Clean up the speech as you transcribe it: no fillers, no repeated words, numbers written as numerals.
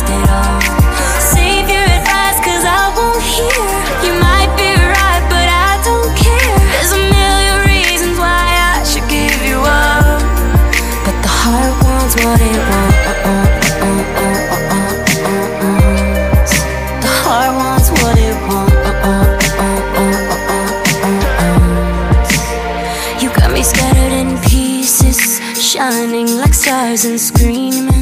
risk it all. Save your advice, cause I won't hear. You might be right, but I don't care. There's a million reasons why I should give you up, but the heart wants what it wants. The heart wants what it wants. You got me scattered in pieces, shining like stars and screaming.